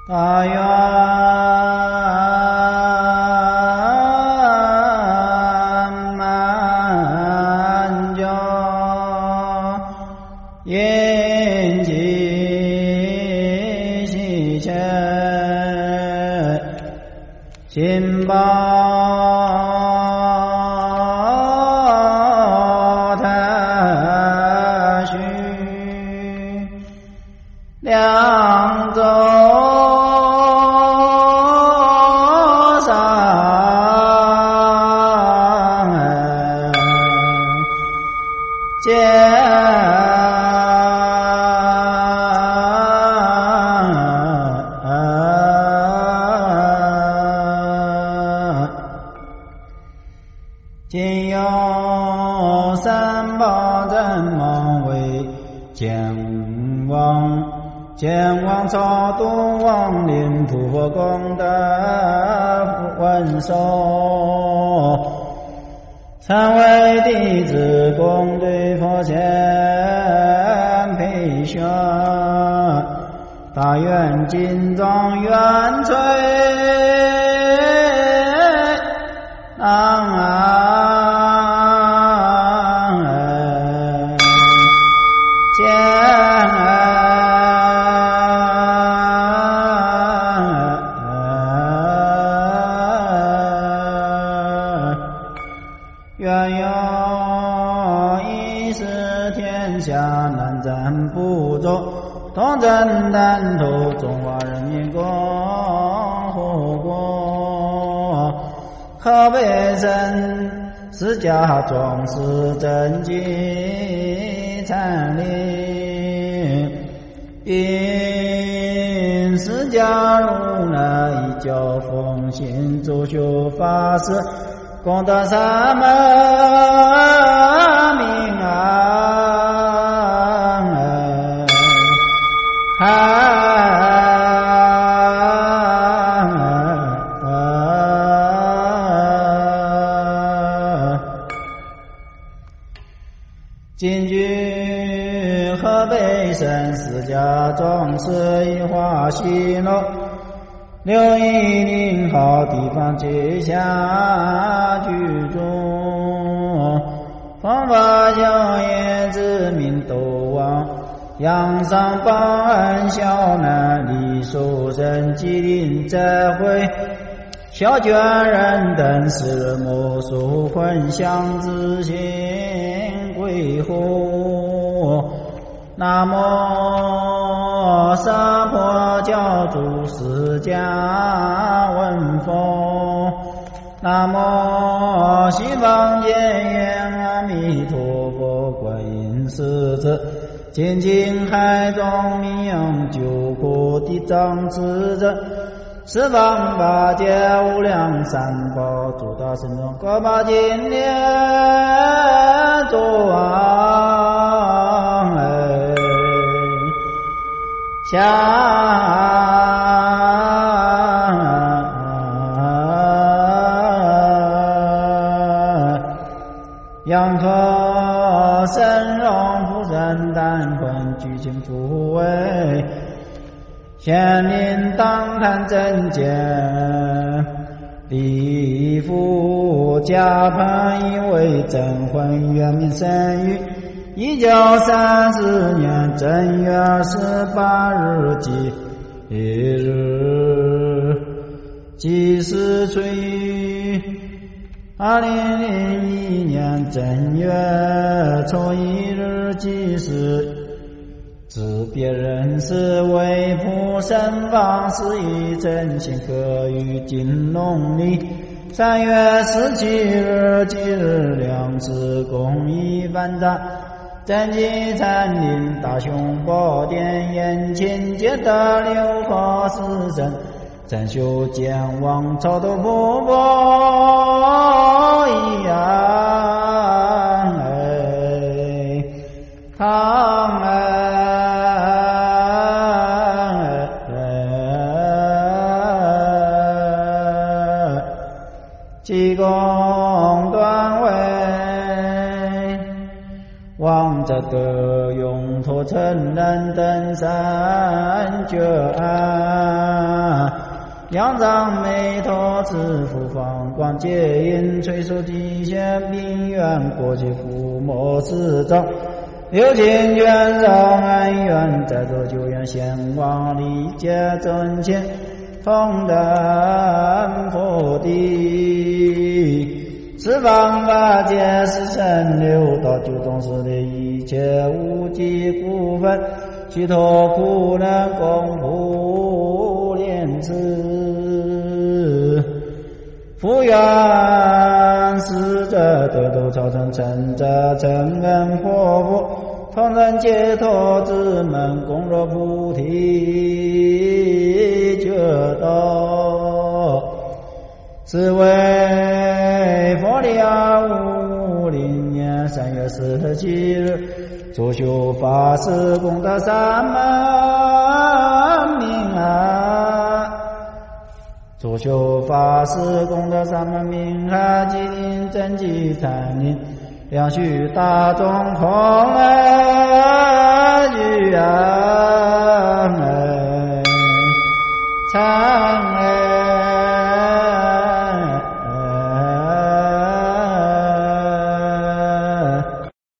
大愿满教，严集西切，心报太虚，两周今有三宝真王为见王超度亡灵普佛功德文殊，三位弟子共对佛前培宣，大愿金装圆垂愿有一时天下难占不着，同征丹土中华人民共和国，河北省释迦庄司真迹参领，因释迦如来一教奉行主修法师，功德三门明今居河北省释迦庄司一花西楼610号地方街下居住，方法教业之名斗王，阳上报恩小男李寿生吉林泽会小卷人等是魔术混相之心归护，南无娑婆教主释迦文佛，南无西方见愿阿弥陀佛观音师子，精进海中名扬救苦地藏智者，十方八界无量三宝，诸大神众各把金莲作王下阳可生荣福生丹坤具情福位，显灵当堪真见，礼服加攀一位真魂圆明生于1930年正月28日即一日，即是岁2001年正月初一日，即是自别人是为普生方是以真心可于今农历3月17日即日两次共一万赞，真迹禅林大雄宝殿延庆皆得六合四神，真修见王超度普佛一样唐济公端位王真得德永托成人登山觉啊，仰仗美陀自负方光戒印垂手极限明愿国际伏魔四照有情愿绕安愿在座久远贤王理解真前同登佛地十方法界是神流到九种时的一切无极部分须陀苦能共普莲智福愿使者得度超成成者成恩破佛同人解脱之门共若菩提觉道是为佛利亚50年3月17日主修法师功德三门名啊主修法师功德三门名啊吉林真吉禅林两须大众同来聚啊参